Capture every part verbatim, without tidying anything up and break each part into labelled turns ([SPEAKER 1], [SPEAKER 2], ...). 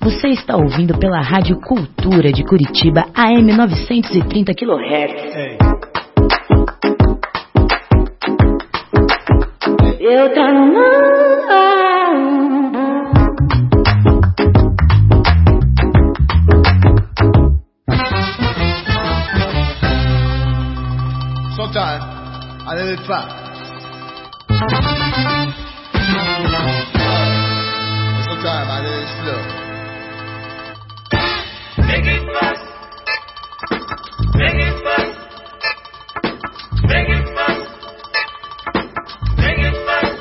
[SPEAKER 1] Você está ouvindo pela Rádio Cultura de Curitiba, A M novecentos e trinta quilohertz.
[SPEAKER 2] Hey.
[SPEAKER 1] Eu tô no
[SPEAKER 2] Sometimes I let it fly. Sometimes I let it slow.
[SPEAKER 3] Make it fast. Make it fast. Make it fast. Make it fast.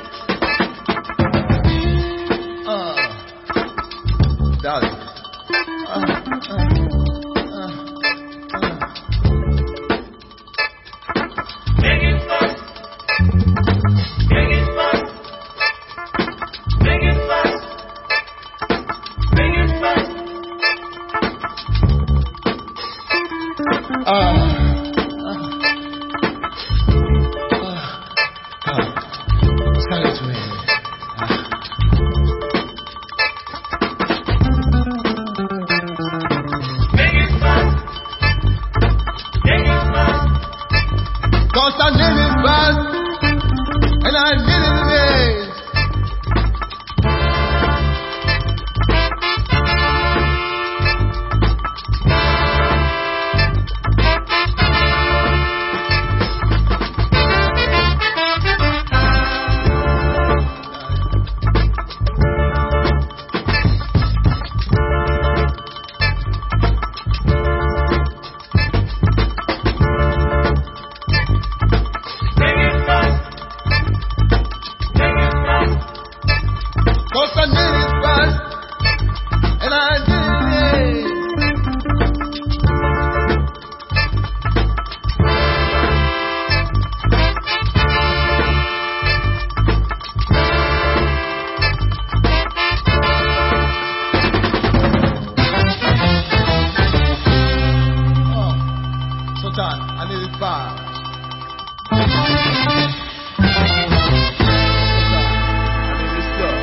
[SPEAKER 2] Uh, darling. Uh, uh, uh, uh.
[SPEAKER 3] Make it fast. Make it fast. Make it fast. Make it fast.
[SPEAKER 2] Uh, uh, uh, uh, sing it to me. Uh.
[SPEAKER 3] Make it fast. Make it fast.
[SPEAKER 2] 'Cause I did it fast, and I did it late.
[SPEAKER 3] Make it fast. Make it fast.
[SPEAKER 2] 'Cause I did it fast, and I did it late. Oh, sometimes I need it fast. Sometimes I need it slow.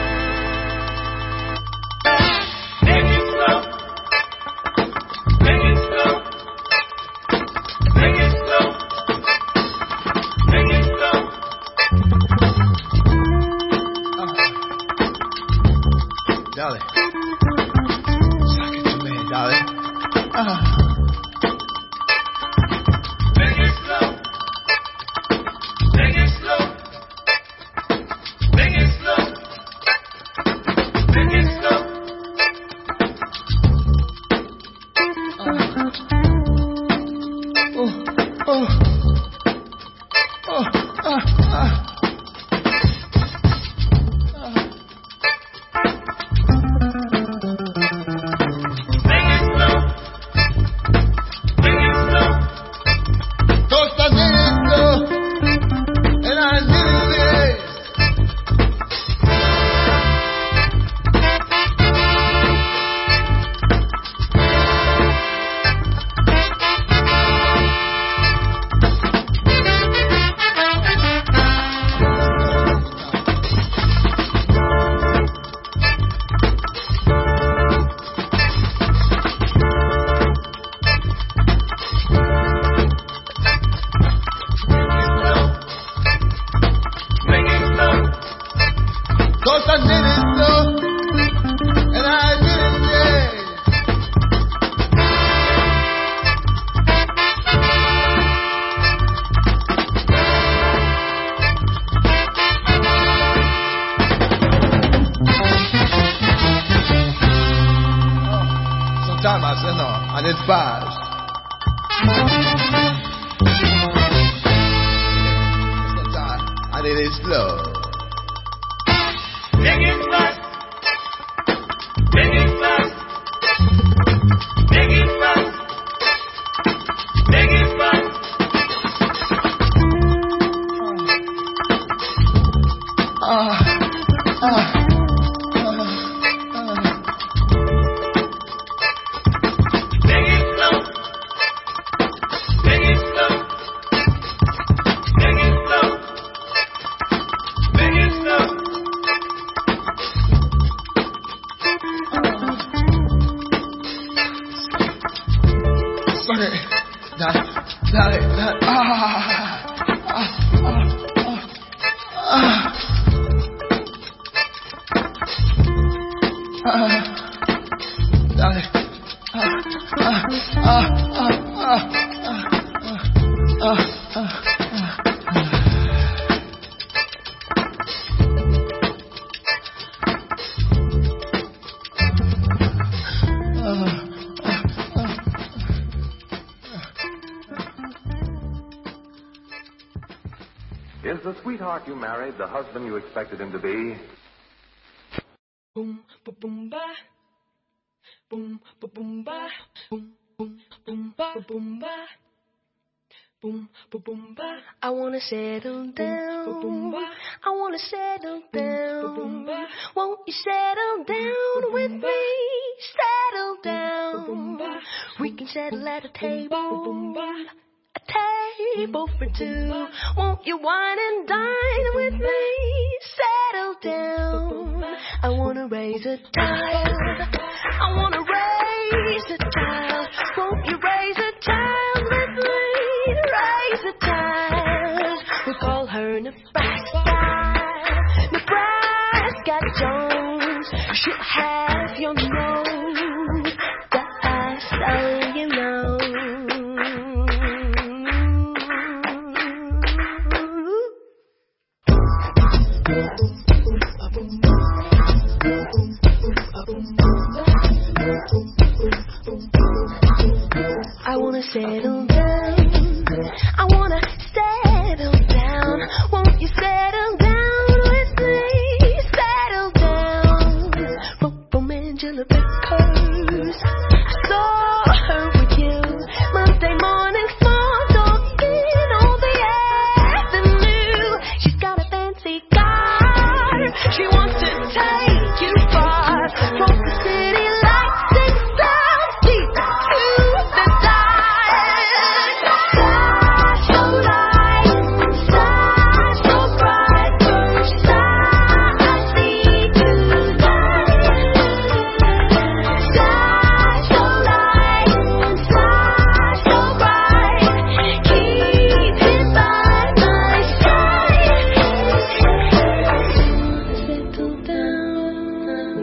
[SPEAKER 3] Make it slow. Make it slow. Make it slow. Make it slow.
[SPEAKER 2] Uh, darling, suck it to me, darling. Uh,
[SPEAKER 3] Make it slow. Make it slow. Make it slow. Make it slow.
[SPEAKER 2] oh, oh, oh, ah, ah.
[SPEAKER 3] Make it slow. Make it slow.
[SPEAKER 2] 'Cause I did it slow, and I did it late.
[SPEAKER 3] Make it slow.
[SPEAKER 2] 'Cause I did it slow, and I did it late. Oh, sometimes I say no, I need fast. Sometimes I need it slow.
[SPEAKER 3] Make it fast. Make it fast. Make it fast. Make it fast.
[SPEAKER 2] Ah, ah, ah, ah.
[SPEAKER 3] Make it slow. Make it slow. Make it slow. Make it slow.
[SPEAKER 4] sweetheart you married the husband you expected him to be?
[SPEAKER 5] Boom, ba boom ba. Boom, ba boom ba. Boom, boom, boom ba boom ba. Boom, ba boom ba.
[SPEAKER 6] I wanna settle down.
[SPEAKER 5] Boom, ba boom ba.
[SPEAKER 6] I wanna settle down.
[SPEAKER 5] Boom, ba boom ba.
[SPEAKER 6] Won't you settle down with me? Settle down.
[SPEAKER 5] Boom, ba.
[SPEAKER 6] We can settle at a table.
[SPEAKER 5] Boom, boom ba.
[SPEAKER 6] A table for two. Won't you wine and dine with me? Settle down. I wanna raise a child. I wanna raise a child. Won't you raise a child with me? Raise a child. We call her Nebraska. Nebraska Jones. She'll have your nose. Just so you know. I wanna settle down. I wanna settle down. Won't you settle down with me? Settle down. From, from Angela Vickers. I saw her with you Monday morning, small talking on the avenue. She's got a fancy car. She wants to take you far from the city lights and sounds deep to the dark. Stars so light, stars so bright, first star I see tonight. Stars so light, stars so bright, keep it by my side. Settle down.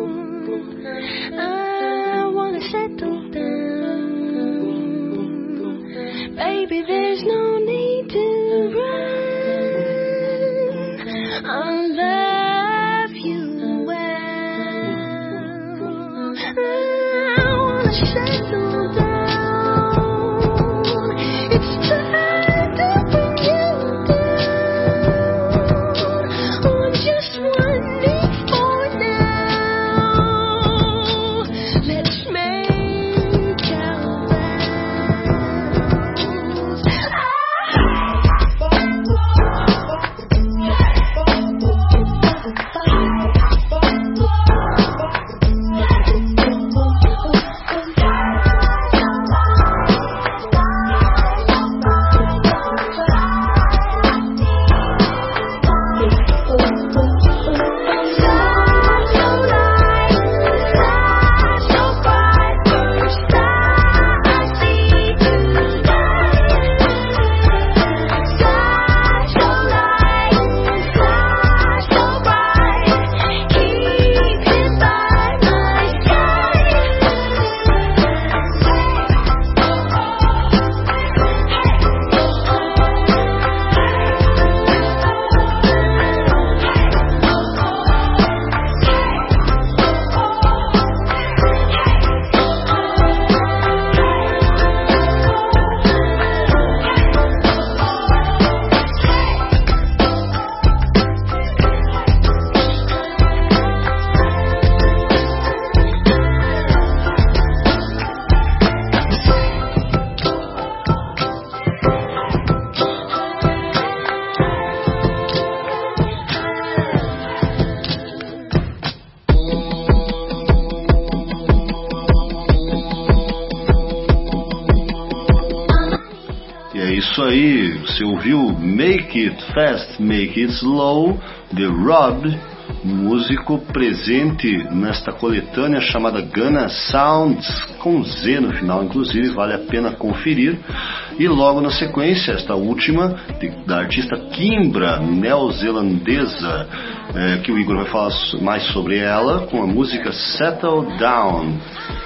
[SPEAKER 6] I wanna settle down. Baby, there's no need to run. I love you well. I wanna settle down. It's time to bring you down on just one knee for now. Let's make our
[SPEAKER 7] Isso aí, você ouviu Make It Fast, Make It Slow, de Rob, músico presente nesta coletânea chamada Ghana Sounds, com Z no final, inclusive, vale a pena conferir. E logo na sequência, esta última, de, da artista Kimbra, neozelandesa, é, que o Igor vai falar mais sobre ela, com a música Settle Down.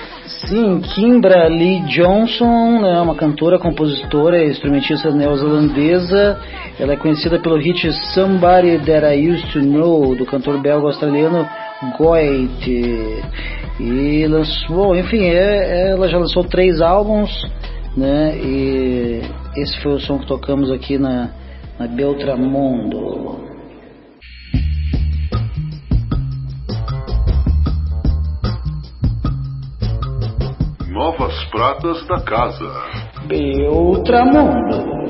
[SPEAKER 8] Sim, Kimbra Lee Johnson, né, uma cantora, compositora e instrumentista neozelandesa. Ela é conhecida pelo hit Somebody That I Used To Know, do cantor belga-australiano Goit. E lançou, enfim, é, ela já lançou três álbuns, né, e esse foi o som que tocamos aqui na, na Beltramundo.
[SPEAKER 7] Novas pratas da casa.
[SPEAKER 8] Beltramundo.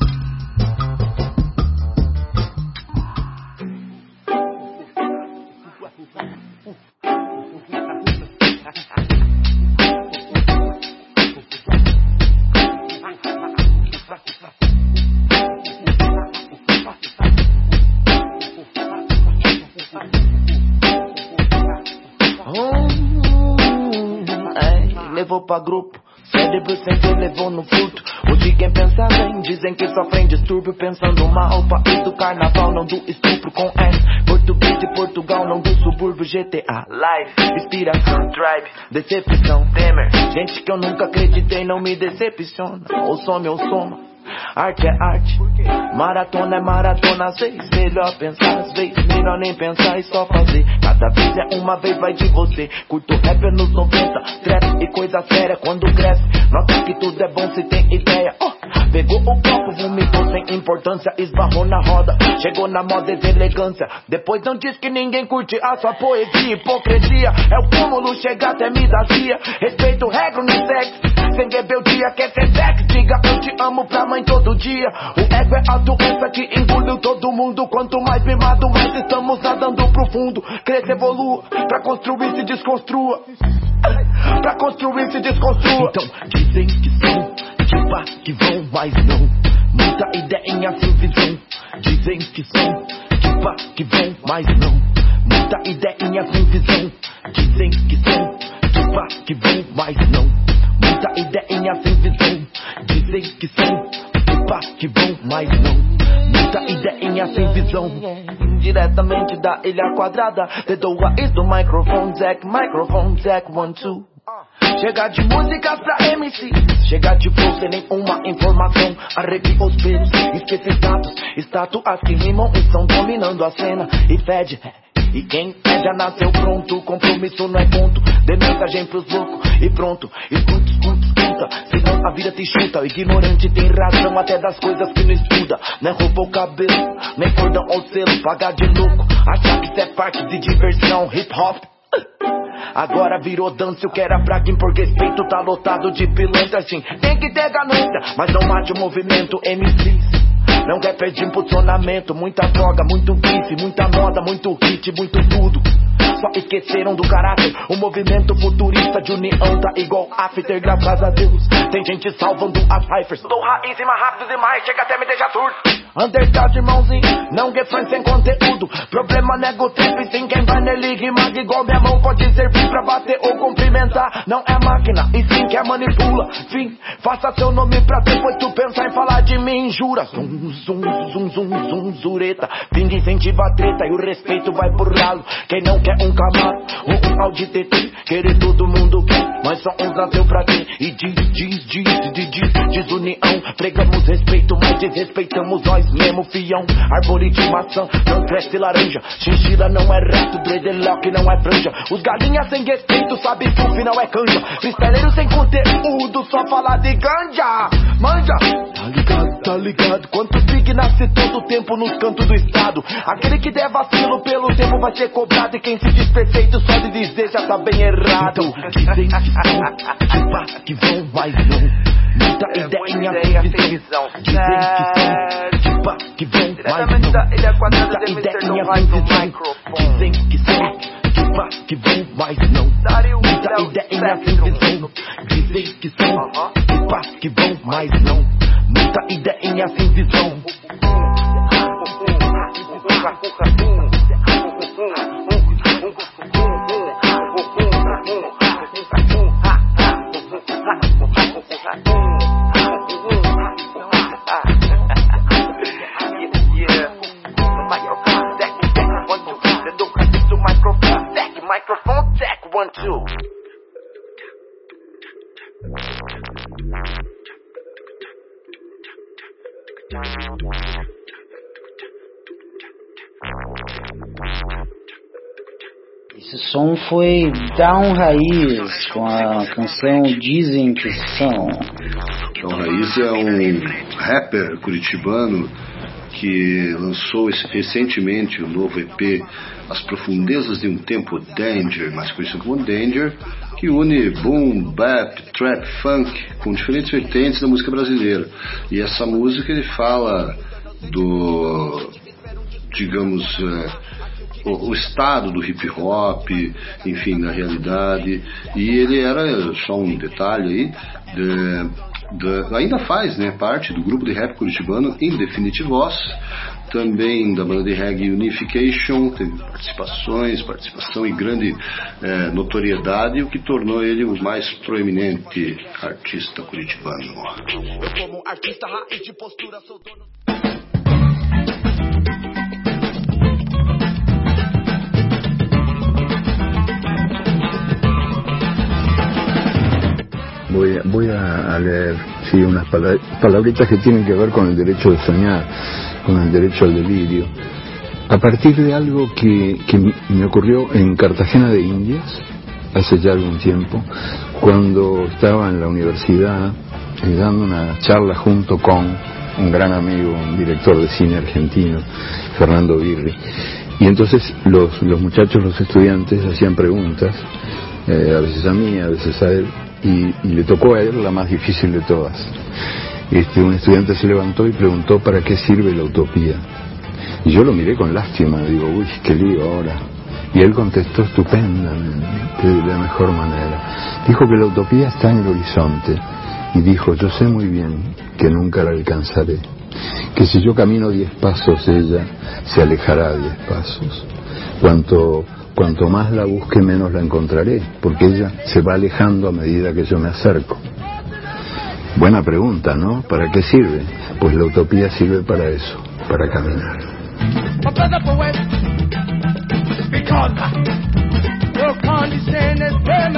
[SPEAKER 9] Levou pra grupo, cérebro sempre levou no fruto. Hoje quem pensa bem, dizem que sofrem distúrbio. Pensando mal, país do carnaval, não do estupro com S. Português de Portugal, não do subúrbio. G T A, live, inspiração, drive, decepção, Temer. Gente que eu nunca acreditei não me decepciona. Ou some ou soma, arte é arte, maratona é maratona. Às vezes melhor pensar, às vezes melhor nem pensar e só fazer. Cada vez é uma vez, vai de você. Curto rap é nos noventa, trap e coisa séria quando cresce. Nota que tudo é bom se tem ideia. Oh, pegou o copo, vomitou sem importância, esbarrou na roda, chegou na moda deselegância. Depois não diz que ninguém curte a sua poesia. Hipocrisia é o cúmulo, chega até me dar cia. Respeito, regra, unissex, sem rebeldia, quer ser sexo. Diga eu te amo pra mãe todo dia. O ego é a doença que engoliu todo mundo. Quanto mais mimado, mais estamos nadando profundo. Cresça, evolua, pra construir se desconstrua. Pra construir se desconstrua. Então dizem que são, tipo que vão, mas não. Muita ideinha sem visão. Dizem que são, tipo que vão, mas não. Muita ideinha sem visão. Dizem que são, tipo que vão, mas não. Muita ideinha sem visão. Dizem que são, tipo que vão, mas não. Muita ideinha sem visão. Diretamente da Ilha Quadrada, the door is do microphone jack, microphone jack, one, two. Chega de músicas pra M C, chega de flow sem nenhuma informação. Arrepia os pelos, esquece status, estátuas que rimam e estão dominando a cena. E fede, e quem é já nasceu pronto. Compromisso não é ponto, dê mensagem pros loucos e pronto. Escuta, escuta, escuta, senão a vida te chuta. O ignorante tem razão até das coisas que não estuda. Não é roupa ou cabelo, nem cordão ou selo. Pagar de louco, achar que isso é parte de diversão. Hip hop agora virou dança, o que era fraco por respeito tá lotado de pilantra. Assim, tem que ter ganância, mas não mate o movimento. M Cs não quer perder impulsionamento. Muita droga, muito bife, muita moda, muito hit, muito tudo. Só esqueceram do caráter. O movimento futurista de união tá igual after, graças a Deus. Tem gente salvando as ciphers. Dou raiz e mais rápido demais, chega até me deixar surdo. Underground, irmãozinho, não get fã sem conteúdo. Problema nego trap, sim, quem vai nele rimar igual minha mão pode servir pra bater ou cumprimentar. Não é máquina, e sim quer manipula. Fim, faça seu nome pra depois tu pensar em falar de mim. Jura, zum, zum, zum, zum, zum, zureta. Fim de incentiva a treta e o respeito vai por ralo. Quem não quer um Camaro ou um Audi T T, querer todo mundo quer, mas só uns nasceu pra ter. E diz, diz, diz, diz, diz, desunião. Pregamos respeito, mas desrespeitamos nós mesmo, fião. Árvore de maçã, não cresce laranja. Chinchila não é reto, dreadlock não é franja. Os galinhas sem respeito, sabe que o final é canja. Cristaleiro sem conteúdo, só falar de ganja. Manja, tá ligado, tá ligado. Quantos big nasce todo tempo nos cantos do estado. Aquele que der vacilo pelo tempo vai ser cobrado. E quem se diz perfeito só de dizer já tá bem errado. Então, dizem que são, que vão, mas não. Muita ideinha sem visão. Dizem que são, que vão, mas não. Muita ideinha sem visão. Dizem que são, que vão, mas não. Muita ideinha sem visão. Dizem que são, que vão, mas não. Muita ideinha sem visão. Microphone tech, one, two.
[SPEAKER 8] Esse som foi Down Raiz com a canção Dizem Que São.
[SPEAKER 7] Down Raiz é um rapper curitibano que lançou recentemente o novo E P As Profundezas de um Tempo Danger, mais conhecido como Danger, que une boom, bap, trap, funk com diferentes vertentes da música brasileira. E essa música ele fala do, digamos, uh, o, o estado do hip hop, enfim, na realidade. E ele era, só um detalhe aí, de, de, ainda faz, né, parte do grupo de rap curitibano Indefinitivos, também da banda de reggae Unification, teve participações, participação e grande eh, notoriedade, o que tornou ele o mais proeminente artista curitibano.
[SPEAKER 9] Eu como artista raiz de postura sou dono.
[SPEAKER 10] Voy a, voy a leer sí, unas palabr- palabritas que tienen que ver con el derecho de soñar, con el derecho al delirio, a partir de algo que, que me ocurrió en Cartagena de Indias, hace ya algún tiempo, cuando estaba en la universidad eh, dando una charla junto con un gran amigo, un director de cine argentino, Fernando Birri, y entonces los, los muchachos, los estudiantes hacían preguntas, eh, a veces a mí, a veces a él, y, y le tocó a él la más difícil de todas. Este, un estudiante se levantó y preguntó ¿para qué sirve la utopía? Y yo lo miré con lástima, digo, uy, qué lío ahora. Y él contestó estupendamente, de la mejor manera. Dijo que la utopía está en el horizonte. Y dijo, yo sé muy bien que nunca la alcanzaré. Que si yo camino diez pasos, ella se alejará diez pasos. Cuanto, cuanto más la busque, menos la encontraré, porque ella se va alejando a medida que yo me acerco. Buena pregunta, ¿no? ¿Para qué sirve? Pues la utopía sirve para eso, para caminar.
[SPEAKER 3] My brother poet, because your condescending